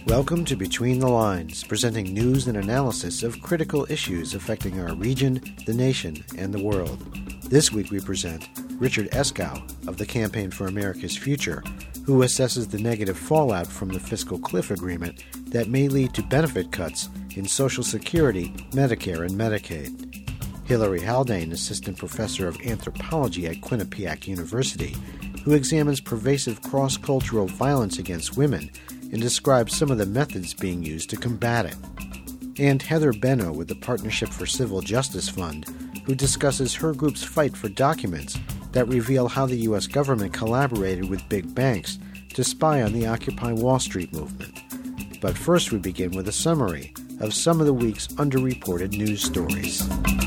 Welcome to Between the Lines, presenting news and analysis of critical issues affecting our region, the nation, and the world. This week we present Richard Eskow of the Campaign for America's Future, who assesses the negative fallout from the fiscal cliff agreement that may lead to benefit cuts in Social Security, Medicare, and Medicaid. Hilary Haldane, Assistant Professor of Anthropology at Quinnipiac University, who examines pervasive cross-cultural violence against women and describes some of the methods being used to combat it. And Heather Benno with the Partnership for Civil Justice Fund, who discusses her group's fight for documents that reveal how the U.S. government collaborated with big banks to spy on the Occupy Wall Street movement. But first we begin with a summary of some of the week's underreported news stories.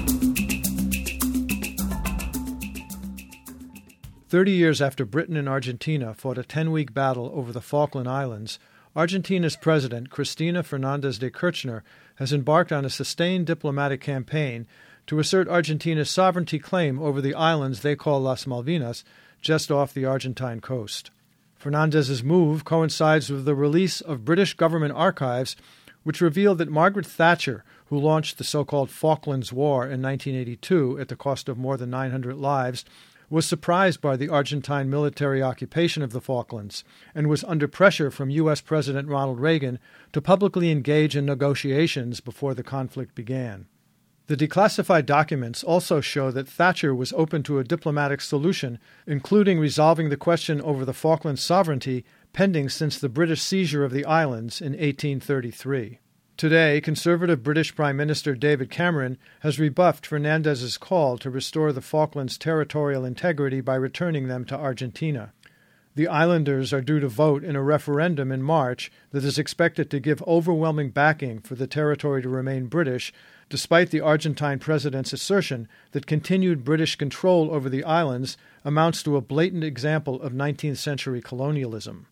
30 years after Britain and Argentina fought a 10-week battle over the Falkland Islands, Argentina's president, Cristina Fernández de Kirchner, has embarked on a sustained diplomatic campaign to assert Argentina's sovereignty claim over the islands they call Las Malvinas, just off the Argentine coast. Fernández's move coincides with the release of British government archives, which revealed that Margaret Thatcher, who launched the so-called Falklands War in 1982 at the cost of more than 900 lives, was surprised by the Argentine military occupation of the Falklands and was under pressure from U.S. President Ronald Reagan to publicly engage in negotiations before the conflict began. The declassified documents also show that Thatcher was open to a diplomatic solution, including resolving the question over the Falklands sovereignty pending since the British seizure of the islands in 1833. Today, Conservative British Prime Minister David Cameron has rebuffed Fernandez's call to restore the Falklands' territorial integrity by returning them to Argentina. The islanders are due to vote in a referendum in March that is expected to give overwhelming backing for the territory to remain British, despite the Argentine president's assertion that continued British control over the islands amounts to a blatant example of 19th century colonialism.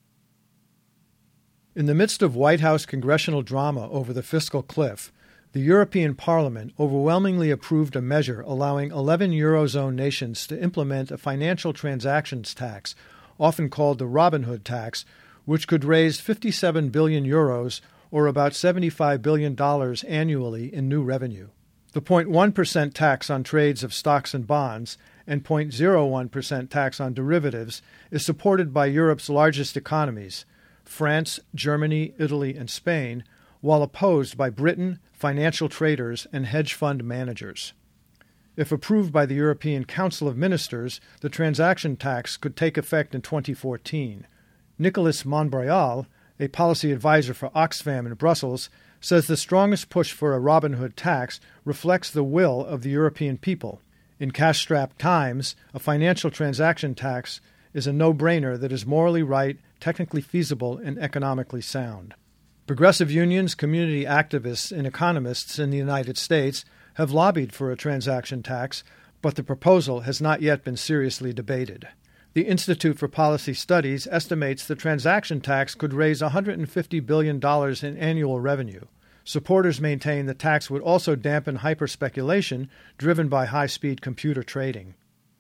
In the midst of White House congressional drama over the fiscal cliff, the European Parliament overwhelmingly approved a measure allowing 11 Eurozone nations to implement a financial transactions tax, often called the Robin Hood tax, which could raise 57 billion euros, or about $75 billion annually in new revenue. The 0.1% tax on trades of stocks and bonds and 0.01% tax on derivatives is supported by Europe's largest economies, France, Germany, Italy, and Spain, while opposed by Britain, financial traders, and hedge fund managers. If approved by the European Council of Ministers, the transaction tax could take effect in 2014. Nicolas Monbrial, a policy advisor for Oxfam in Brussels, says the strongest push for a Robin Hood tax reflects the will of the European people. In cash-strapped times, a financial transaction tax is a no-brainer that is morally right, technically feasible, and economically sound. Progressive unions, community activists, and economists in the United States have lobbied for a transaction tax, but the proposal has not yet been seriously debated. The Institute for Policy Studies estimates the transaction tax could raise $150 billion in annual revenue. Supporters maintain the tax would also dampen hyper-speculation driven by high-speed computer trading.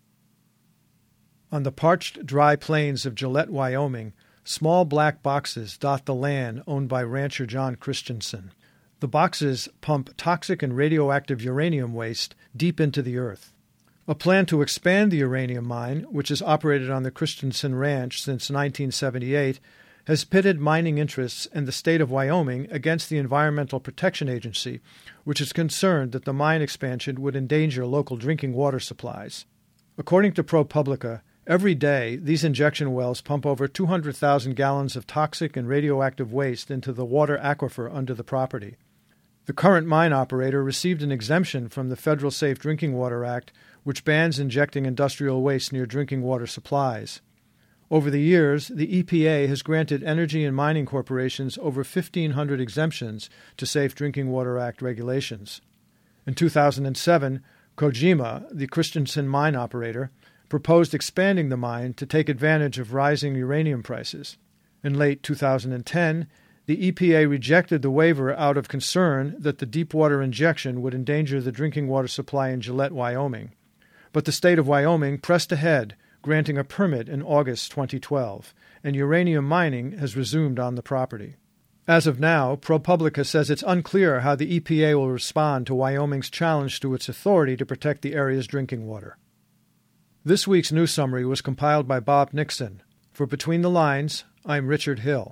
On the parched, dry plains of Gillette, Wyoming, small black boxes dot the land owned by rancher John Christensen. The boxes pump toxic and radioactive uranium waste deep into the earth. A plan to expand the uranium mine, which has operated on the Christensen Ranch since 1978, has pitted mining interests and the state of Wyoming against the Environmental Protection Agency, which is concerned that the mine expansion would endanger local drinking water supplies. According to ProPublica, every day, these injection wells pump over 200,000 gallons of toxic and radioactive waste into the water aquifer under the property. The current mine operator received an exemption from the Federal Safe Drinking Water Act, which bans injecting industrial waste near drinking water supplies. Over the years, the EPA has granted energy and mining corporations over 1,500 exemptions to Safe Drinking Water Act regulations. In 2007, Kojima, the Christensen mine operator, proposed expanding the mine to take advantage of rising uranium prices. In late 2010, the EPA rejected the waiver out of concern that the deep-water injection would endanger the drinking water supply in Gillette, Wyoming. But the state of Wyoming pressed ahead, granting a permit in August 2012, and uranium mining has resumed on the property. As of now, ProPublica says it's unclear how the EPA will respond to Wyoming's challenge to its authority to protect the area's drinking water. This week's news summary was compiled by Bob Nixon. For Between the Lines, I'm Richard Hill.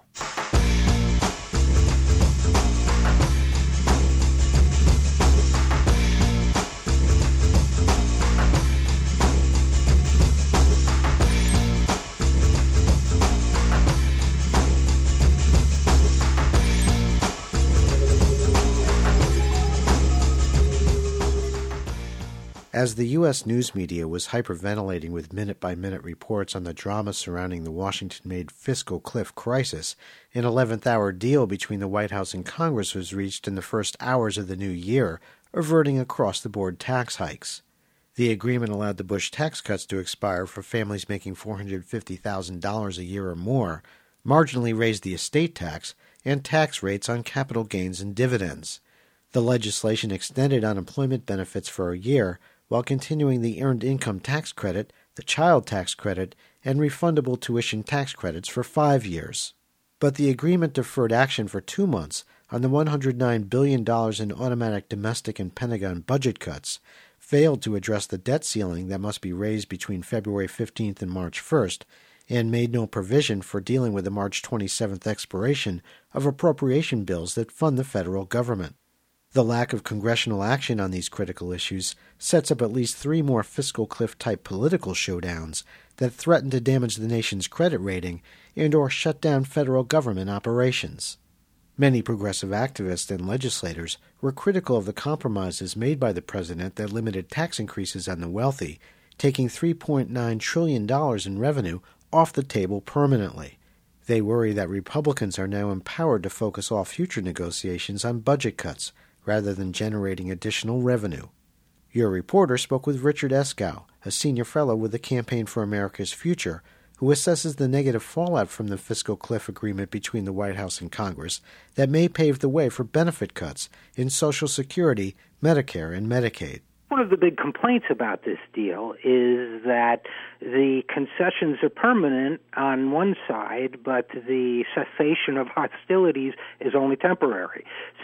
As the U.S. news media was hyperventilating with minute-by-minute reports on the drama surrounding the Washington-made fiscal cliff crisis, an 11th-hour deal between the White House and Congress was reached in the first hours of the new year, averting across-the-board tax hikes. The agreement allowed the Bush tax cuts to expire for families making $450,000 a year or more, marginally raised the estate tax, and tax rates on capital gains and dividends. The legislation extended unemployment benefits for a year, while continuing the Earned Income Tax Credit, the Child Tax Credit, and refundable tuition tax credits for 5 years. But the agreement deferred action for 2 months on the $109 billion in automatic domestic and Pentagon budget cuts, failed to address the debt ceiling that must be raised between February 15th and March 1st, and made no provision for dealing with the March 27th expiration of appropriation bills that fund the federal government. The lack of congressional action on these critical issues sets up at least 3 more fiscal cliff-type political showdowns that threaten to damage the nation's credit rating and or shut down federal government operations. Many progressive activists and legislators were critical of the compromises made by the president that limited tax increases on the wealthy, taking $3.9 trillion in revenue off the table permanently. They worry that Republicans are now empowered to focus all future negotiations on budget cuts, rather than generating additional revenue. Your reporter spoke with Richard Eskow, a senior fellow with the Campaign for America's Future, who assesses the negative fallout from the fiscal cliff agreement between the White House and Congress that may pave the way for benefit cuts in Social Security, Medicare, and Medicaid. One of the big complaints about this deal is that the concessions are permanent on one side, but the cessation of hostilities is only temporary.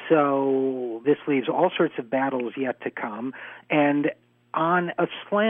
So this leaves all sorts of battles yet to come, and on a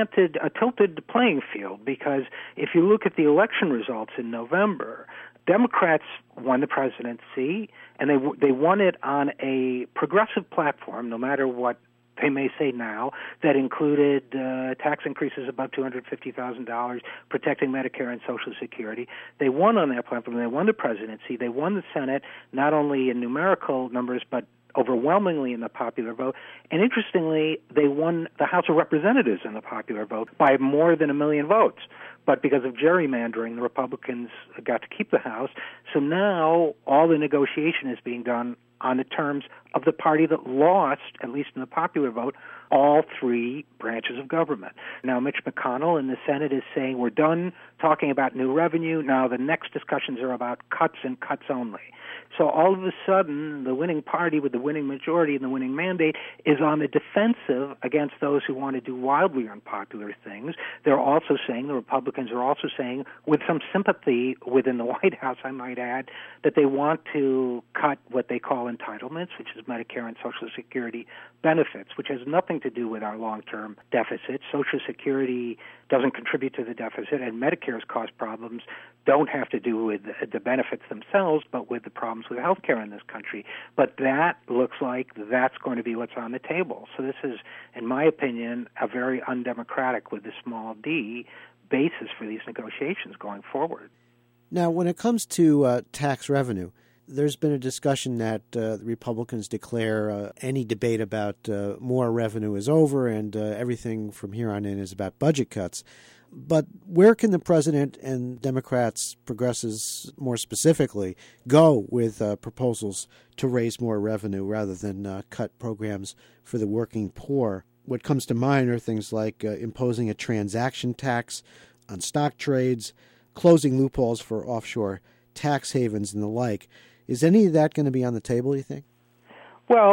tilted playing field, because if you look at the election results in November, Democrats won the presidency, and they won it on a progressive platform, no matter what they may say now, that included tax increases above $250,000, protecting Medicare and Social Security. They won on that platform. They won the presidency. They won the Senate, not only in numerical numbers, but overwhelmingly in the popular vote. And interestingly, they won the House of Representatives in the popular vote by more than 1 million votes. But because of gerrymandering, the Republicans got to keep the House. So now all the negotiation is being done on the terms of the party that lost, at least in the popular vote, all 3 branches of government. Now, Mitch McConnell in the Senate is saying we're done talking about new revenue. Now the next discussions are about cuts and cuts only. So all of a sudden, the winning party with the winning majority and the winning mandate is on the defensive against those who want to do wildly unpopular things. They're also saying, the Republicans are also saying, with some sympathy within the White House, I might add, that they want to cut what they call entitlements, which is Medicare and Social Security benefits, which has nothing to do with our long-term deficit. Social Security doesn't contribute to the deficit, and Medicare's cost problems don't have to do with the benefits themselves, but with the problems with health care in this country. But that looks like that's going to be what's on the table. So this is, in my opinion, a very undemocratic, with a small d, basis for these negotiations going forward. Now, when it comes to tax revenue, there's been a discussion that the Republicans declare any debate about more revenue is over and everything from here on in is about budget cuts. But where can the president and Democrats, progressives more specifically, go with proposals to raise more revenue rather than cut programs for the working poor? What comes to mind are things like imposing a transaction tax on stock trades, closing loopholes for offshore tax havens and the like. Is any of that going to be on the table, you think? Well,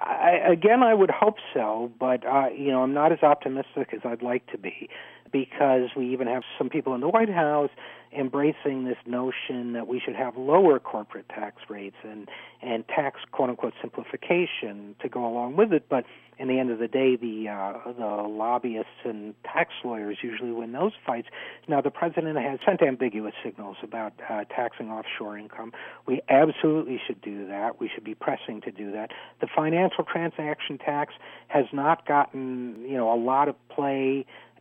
I would hope so, but I'm not as optimistic as I'd like to be, because we even have some people in the White House embracing this notion that we should have lower corporate tax rates and tax, quote-unquote, simplification to go along with it. But in the end of the day, the lobbyists and tax lawyers usually win those fights. Now, the president has sent ambiguous signals about taxing offshore income. We absolutely should do that. We should be pressing to do that. The financial transaction tax has not gotten, a lot of play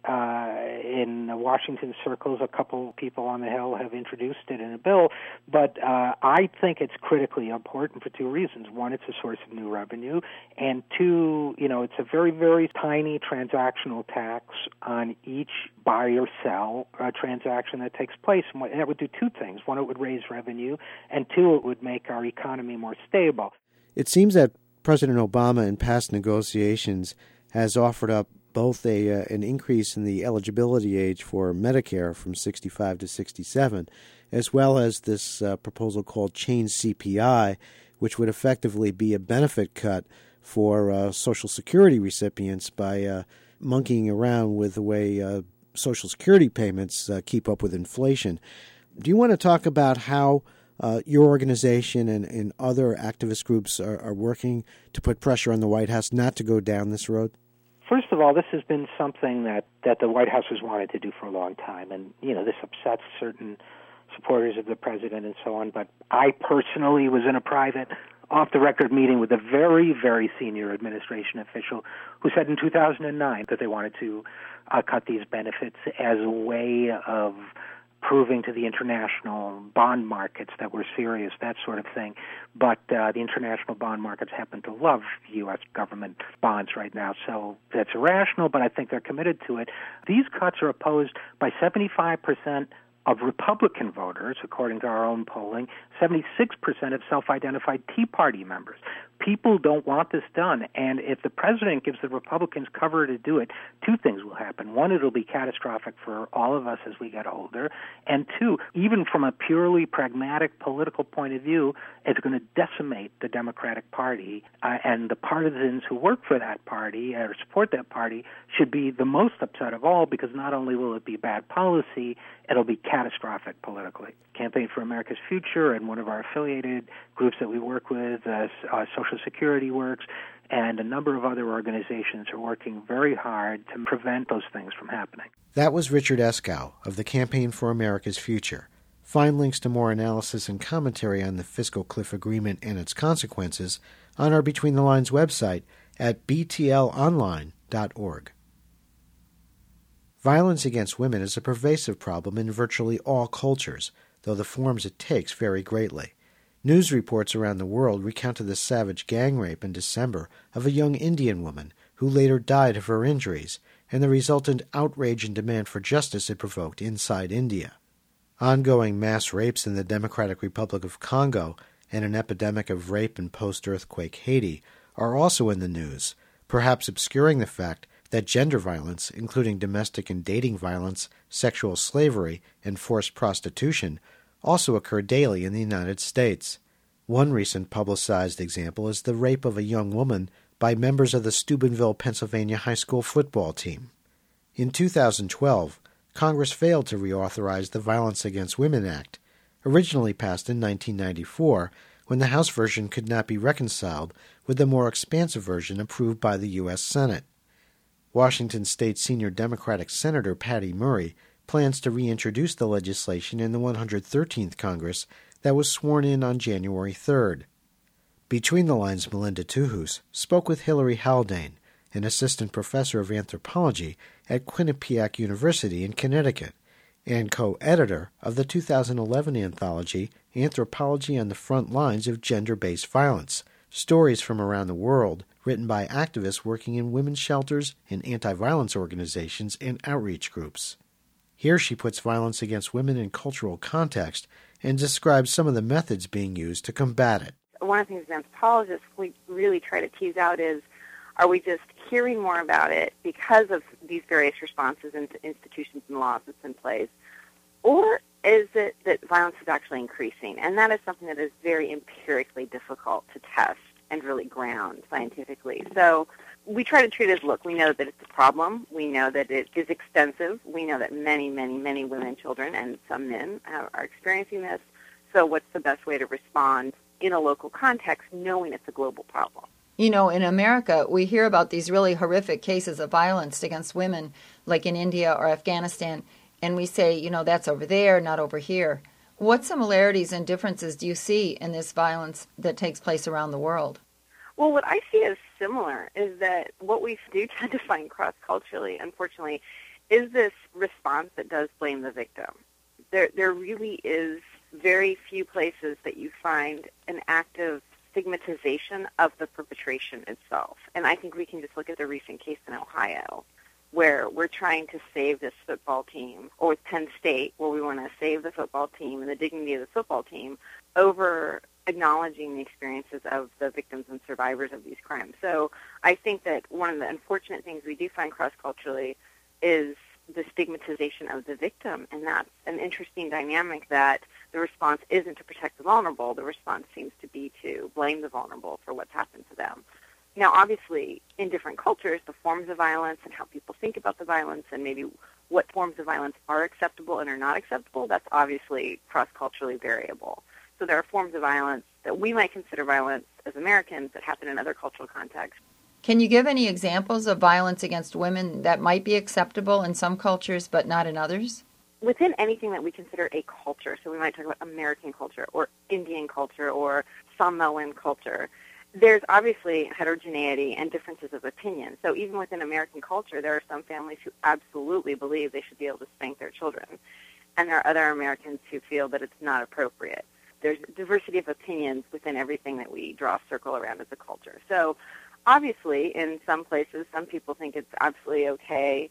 in Washington circles. A couple people on the Hill have introduced it in a bill, but I think it's critically important for two reasons. One, it's a source of new revenue, and two, it's a very, very tiny transactional tax on each buy or sell transaction that takes place. And that would do two things. One, it would raise revenue, and two, it would make our economy more stable. It seems that President Obama in past negotiations has offered up both an increase in the eligibility age for Medicare from 65 to 67, as well as this proposal called Change CPI, which would effectively be a benefit cut for Social Security recipients by monkeying around with the way Social Security payments keep up with inflation. Do you want to talk about how your organization and other activist groups are working to put pressure on the White House not to go down this road? First of all, this has been something that the White House has wanted to do for a long time, and this upsets certain supporters of the president and so on. But I personally was in a private, off-the-record meeting with a very, very senior administration official who said in 2009 that they wanted to cut these benefits as a way of proving to the international bond markets that we're serious, that sort of thing. But the international bond markets happen to love U.S. government bonds right now, so that's irrational, but I think they're committed to it. These cuts are opposed by 75% of Republican voters, according to our own polling, 76% of self-identified Tea Party members. People don't want this done, and if the president gives the Republicans cover to do it, two things will happen. One, it'll be catastrophic for all of us as we get older, and two, even from a purely pragmatic political point of view, it's going to decimate the Democratic Party, and the partisans who work for that party or support that party should be the most upset of all, because not only will it be bad policy, it'll be catastrophic politically. Campaign for America's Future and one of our affiliated groups that we work with, Social Security Works, and a number of other organizations are working very hard to prevent those things from happening. That was Richard Eskow of the Campaign for America's Future. Find links to more analysis and commentary on the fiscal cliff agreement and its consequences on our Between the Lines website at btlonline.org. Violence against women is a pervasive problem in virtually all cultures, though the forms it takes vary greatly. News reports around the world recounted the savage gang rape in December of a young Indian woman who later died of her injuries, and the resultant outrage and demand for justice it provoked inside India. Ongoing mass rapes in the Democratic Republic of Congo and an epidemic of rape in post-earthquake Haiti are also in the news, perhaps obscuring the fact that gender violence, including domestic and dating violence, sexual slavery, and forced prostitution, also occur daily in the United States. One recent publicized example is the rape of a young woman by members of the Steubenville, Pennsylvania high school football team. In 2012, Congress failed to reauthorize the Violence Against Women Act, originally passed in 1994, when the House version could not be reconciled with the more expansive version approved by the U.S. Senate. Washington State senior Democratic Senator Patty Murray plans to reintroduce the legislation in the 113th Congress that was sworn in on January 3rd. Between the Lines' Melinda Tuhus spoke with Hilary Haldane, an assistant professor of anthropology at Quinnipiac University in Connecticut, and co-editor of the 2011 anthology Anthropology on the Front Lines of Gender-Based Violence, Stories from Around the World, written by activists working in women's shelters and anti-violence organizations and outreach groups. Here she puts violence against women in cultural context and describes some of the methods being used to combat it. One of the things as anthropologists we really try to tease out is, are we just hearing more about it because of these various responses and institutions and laws that's in place, or is it that violence is actually increasing? And that is something that is very empirically difficult to test. and really ground scientifically. So we try to treat it as, look, we know that it's a problem. We know that it is extensive. We know that many, many, many women and children and some men are experiencing this. So what's the best way to respond in a local context, knowing it's a global problem? You know, in America, we hear about these really horrific cases of violence against women, like in India or Afghanistan, and we say, you know, that's over there, not over here. What similarities and differences do you see in this violence that takes place around the world? Well, what I see as similar is that what we do tend to find cross-culturally, unfortunately, is this response that does blame the victim. There really is very few places that you find an active stigmatization of the perpetration itself. And I think we can just look at the recent case in Ohio, where we're trying to save this football team, or with Penn State, where we want to save the football team and the dignity of the football team over acknowledging the experiences of the victims and survivors of these crimes. So I think that one of the unfortunate things we do find cross-culturally is the stigmatization of the victim, and that's an interesting dynamic that the response isn't to protect the vulnerable. The response seems to be to blame the vulnerable for what's happened to them. Now, obviously, in different cultures, the forms of violence and how people think about the violence and maybe what forms of violence are acceptable and are not acceptable, that's obviously cross-culturally variable. So there are forms of violence that we might consider violence as Americans that happen in other cultural contexts. Can you give any examples of violence against women that might be acceptable in some cultures but not in others? Within anything that we consider a culture, so we might talk about American culture or Indian culture or Samoan culture, there's obviously heterogeneity and differences of opinion. So even within American culture, there are some families who absolutely believe they should be able to spank their children, and there are other Americans who feel that it's not appropriate. There's diversity of opinions within everything that we draw a circle around as a culture. So obviously, in some places, some people think it's absolutely okay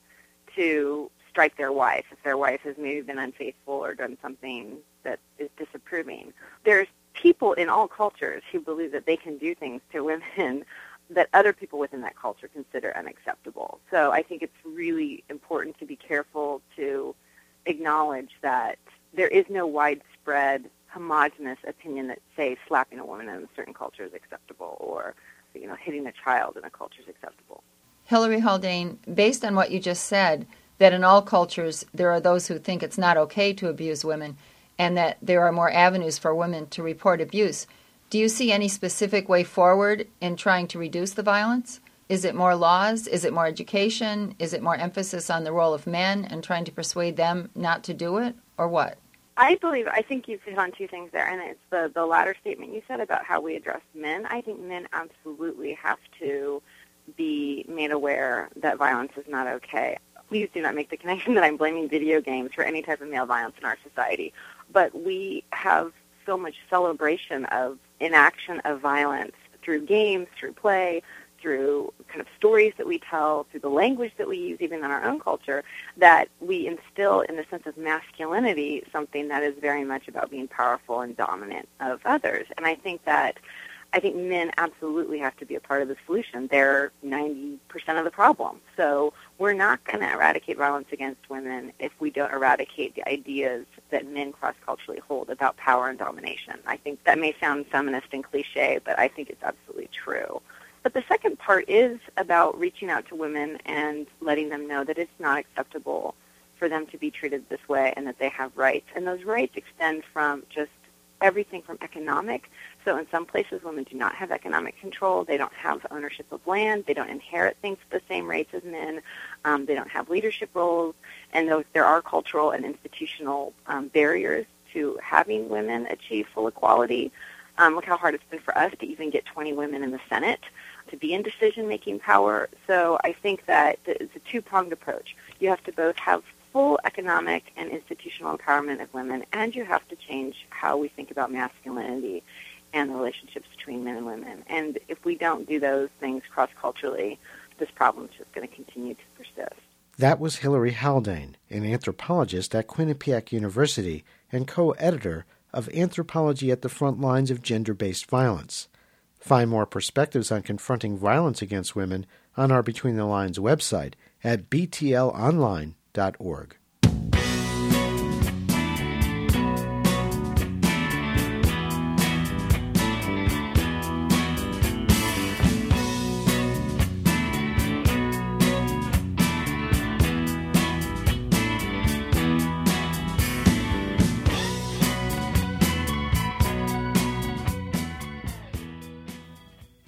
to strike their wife if their wife has maybe been unfaithful or done something that is disapproving. There's people in all cultures who believe that they can do things to women that other people within that culture consider unacceptable. So I think it's really important to be careful to acknowledge that there is no widespread homogenous opinion that, say, slapping a woman in a certain culture is acceptable or, you know, hitting a child in a culture is acceptable. Hilary Haldane, based on what you just said, that in all cultures there are those who think it's not okay to abuse women and that there are more avenues for women to report abuse, do you see any specific way forward in trying to reduce the violence? Is it more laws? Is it more education? Is it more emphasis on the role of men and trying to persuade them not to do it, or what? I think you've hit on two things there, and it's the latter statement you said about how we address men. I think men absolutely have to be made aware that violence is not okay. Please do not make the connection that I'm blaming video games for any type of male violence in our society. But we have so much celebration of inaction of violence through games, through play, through kind of stories that we tell, through the language that we use even in our own culture, that we instill in the sense of masculinity something that is very much about being powerful and dominant of others. And I think men absolutely have to be a part of the solution. They're 90% of the problem. So we're not going to eradicate violence against women if we don't eradicate the ideas that men cross-culturally hold about power and domination. I think that may sound feminist and cliche, but I think it's absolutely true. But the second part is about reaching out to women and letting them know that it's not acceptable for them to be treated this way and that they have rights. And those rights extend from just everything from economic. So in some places, women do not have economic control. They don't have ownership of land. They don't inherit things at the same rates as men. They don't have leadership roles. And there are cultural and institutional barriers to having women achieve full equality. Look how hard it's been for us to even get 20 women in the Senate to be in decision-making power. So I think that it's a two-pronged approach. You have to both have full economic and institutional empowerment of women, and you have to change how we think about masculinity and the relationships between men and women. And if we don't do those things cross-culturally, this problem is just going to continue to persist. That was Hilary Haldane, an anthropologist at Quinnipiac University and co-editor of Anthropology at the Front Lines of Gender-Based Violence. Find more perspectives on confronting violence against women on our Between the Lines website at btlonline.org.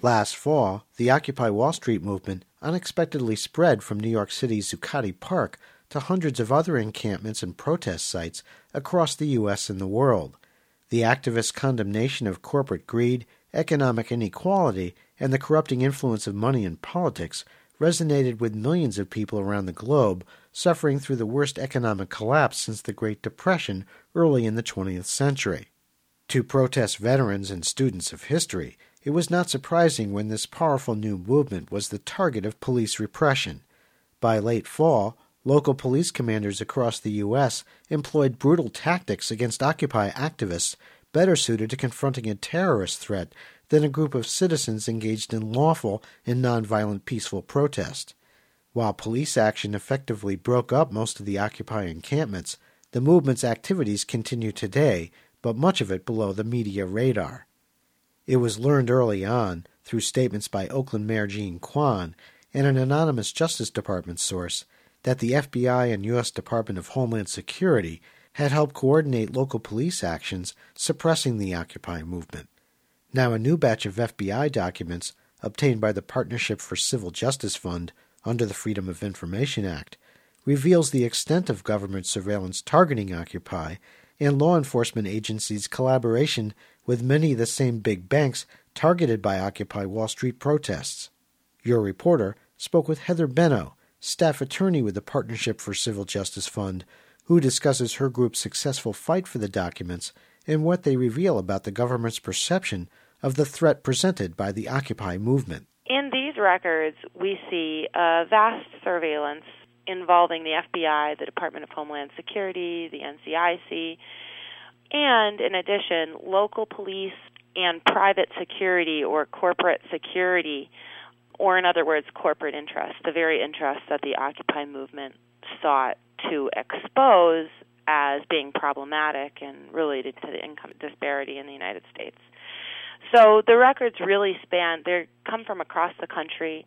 Last fall, the Occupy Wall Street movement unexpectedly spread from New York City's Zuccotti Park to hundreds of other encampments and protest sites across the U.S. and the world. The activists' condemnation of corporate greed, economic inequality, and the corrupting influence of money in politics resonated with millions of people around the globe suffering through the worst economic collapse since the Great Depression early in the 20th century. To protest veterans and students of history, it was not surprising when this powerful new movement was the target of police repression. By late fall, local police commanders across the U.S. employed brutal tactics against Occupy activists better suited to confronting a terrorist threat than a group of citizens engaged in lawful and nonviolent peaceful protest. While police action effectively broke up most of the Occupy encampments, the movement's activities continue today, but much of it below the media radar. It was learned early on, through statements by Oakland Mayor Jean Quan and an anonymous Justice Department source, that the FBI and U.S. Department of Homeland Security had helped coordinate local police actions suppressing the Occupy movement. Now a new batch of FBI documents, obtained by the Partnership for Civil Justice Fund under the Freedom of Information Act, reveals the extent of government surveillance targeting Occupy and law enforcement agencies' collaboration with many of the same big banks targeted by Occupy Wall Street protests. Your reporter spoke with Heather Benno, staff attorney with the Partnership for Civil Justice Fund, who discusses her group's successful fight for the documents and what they reveal about the government's perception of the threat presented by the Occupy movement. In these records, we see a vast surveillance involving the FBI, the Department of Homeland Security, the NCIC, and, in addition, local police and private security or corporate security, or in other words, corporate interests, the very interests that the Occupy movement sought to expose as being problematic and related to the income disparity in the United States. So the records really span, they come from across the country.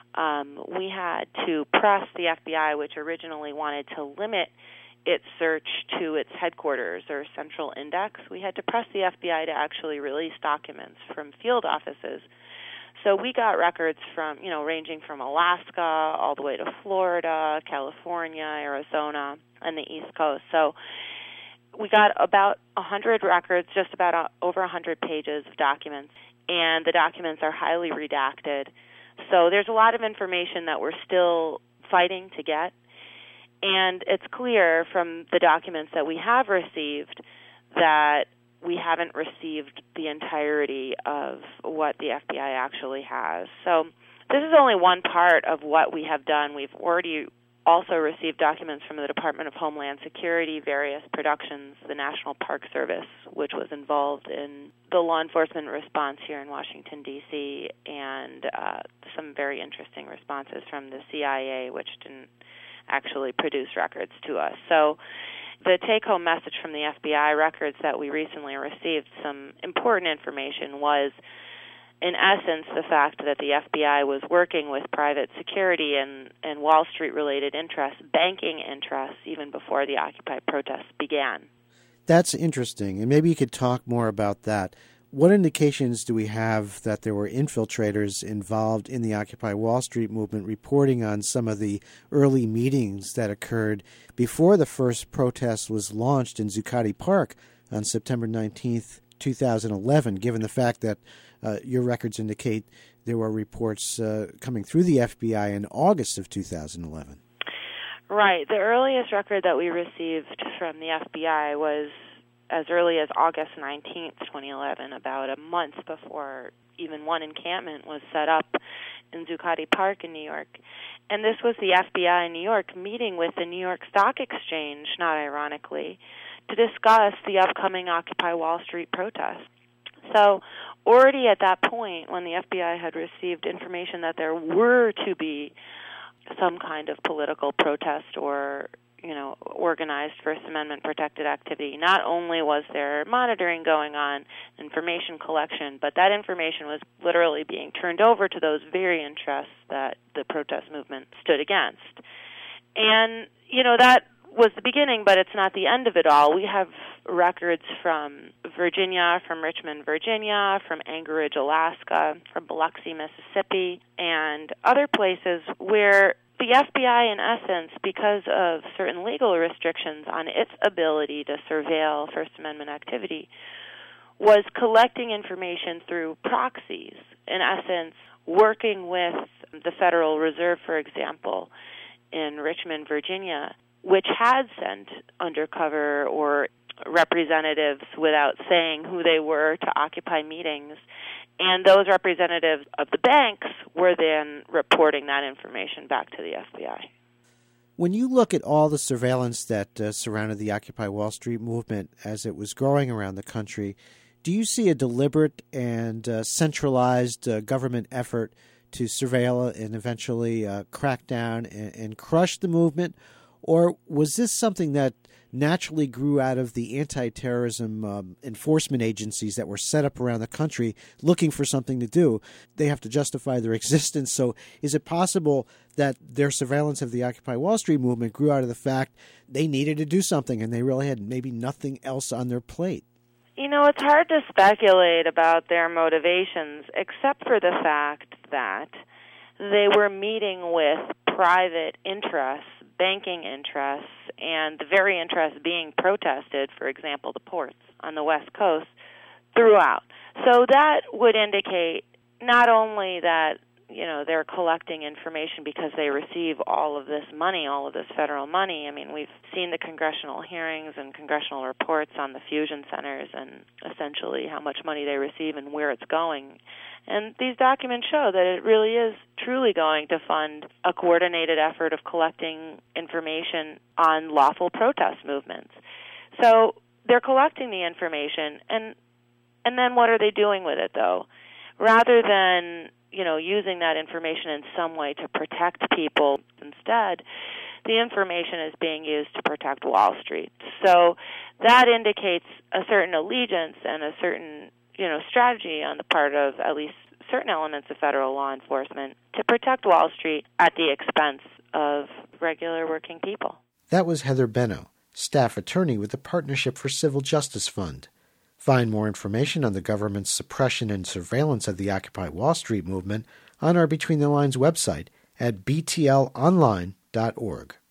We had to press the FBI, which originally wanted to limit its search to its headquarters or central index. We had to press the FBI to actually release documents from field offices. So we got records from, ranging from Alaska all the way to Florida, California, Arizona, and the East Coast. So we got about 100 records, just about over 100 pages of documents, and the documents are highly redacted. So there's a lot of information that we're still fighting to get, and it's clear from the documents that we have received that we haven't received the entirety of what the FBI actually has. So this is only one part of what we have done. We've already also received documents from the Department of Homeland Security, various productions, the National Park Service, which was involved in the law enforcement response here in Washington, D.C., and some very interesting responses from the CIA, which didn't actually produce records to us. So the take-home message from the FBI records that we recently received, some important information, was, in essence, the fact that the FBI was working with private security and Wall Street-related interests, banking interests, even before the Occupy protests began. That's interesting, and maybe you could talk more about that. What indications do we have that there were infiltrators involved in the Occupy Wall Street movement reporting on some of the early meetings that occurred before the first protest was launched in Zuccotti Park on September 19th, 2011, given the fact that your records indicate there were reports coming through the FBI in August of 2011? Right. The earliest record that we received from the FBI was as early as August 19th, 2011, about a month before even one encampment was set up in Zuccotti Park in New York. And this was the FBI in New York meeting with the New York Stock Exchange, not ironically, to discuss the upcoming Occupy Wall Street protest. So already at that point, when the FBI had received information that there were to be some kind of political protest or organized First Amendment protected activity, not only was there monitoring going on, information collection, but that information was literally being turned over to those very interests that the protest movement stood against. And, that was the beginning, but it's not the end of it all. We have records from Virginia, from Richmond, Virginia, from Anchorage, Alaska, from Biloxi, Mississippi, and other places where the FBI, in essence, because of certain legal restrictions on its ability to surveil First Amendment activity, was collecting information through proxies, in essence, working with the Federal Reserve, for example, in Richmond, Virginia, which had sent undercover or representatives without saying who they were to occupy meetings. And those representatives of the banks were then reporting that information back to the FBI. When you look at all the surveillance that surrounded the Occupy Wall Street movement as it was growing around the country, do you see a deliberate and centralized government effort to surveil and eventually crack down and crush the movement? Or was this something that naturally grew out of the anti-terrorism enforcement agencies that were set up around the country looking for something to do? They have to justify their existence. So is it possible that their surveillance of the Occupy Wall Street movement grew out of the fact they needed to do something and they really had maybe nothing else on their plate? You know, it's hard to speculate about their motivations, except for the fact that they were meeting with private interests, banking interests, and the very interests being protested, for example, the ports on the West Coast, throughout. So that would indicate not only that, you know, they're collecting information because they receive all of this money, all of this federal money. I mean, we've seen the congressional hearings and congressional reports on the fusion centers and essentially how much money they receive and where it's going. And these documents show that it really is truly going to fund a coordinated effort of collecting information on lawful protest movements. So they're collecting the information, and then what are they doing with it, though? Rather than, you know, using that information in some way to protect people, instead, the information is being used to protect Wall Street. So that indicates a certain allegiance and a certain, you know, strategy on the part of at least certain elements of federal law enforcement to protect Wall Street at the expense of regular working people. That was Heather Benno, staff attorney with the Partnership for Civil Justice Fund. Find more information on the government's suppression and surveillance of the Occupy Wall Street movement on our Between the Lines website at btlonline.org.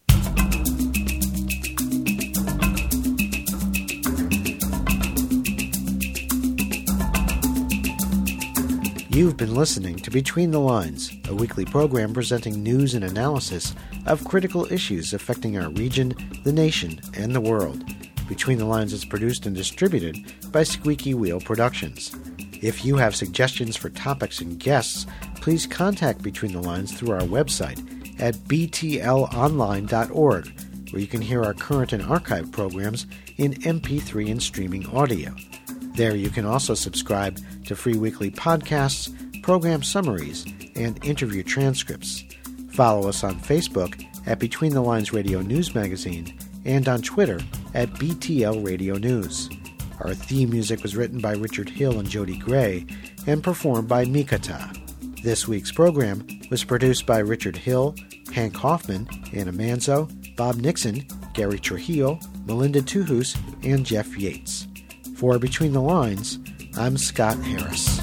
You've been listening to Between the Lines, a weekly program presenting news and analysis of critical issues affecting our region, the nation, and the world. Between the Lines is produced and distributed by Squeaky Wheel Productions. If you have suggestions for topics and guests, please contact Between the Lines through our website at btlonline.org, where you can hear our current and archived programs in MP3 and streaming audio. There you can also subscribe to free weekly podcasts, program summaries, and interview transcripts. Follow us on Facebook at Between the Lines Radio News Magazine and on Twitter at BTL Radio News. Our theme music was written by Richard Hill and Jody Gray and performed by Mikata. This week's program was produced by Richard Hill, Hank Hoffman, Anna Manzo, Bob Nixon, Gary Trujillo, Melinda Tuhus, and Jeff Yates. For Between the Lines, I'm Scott Harris.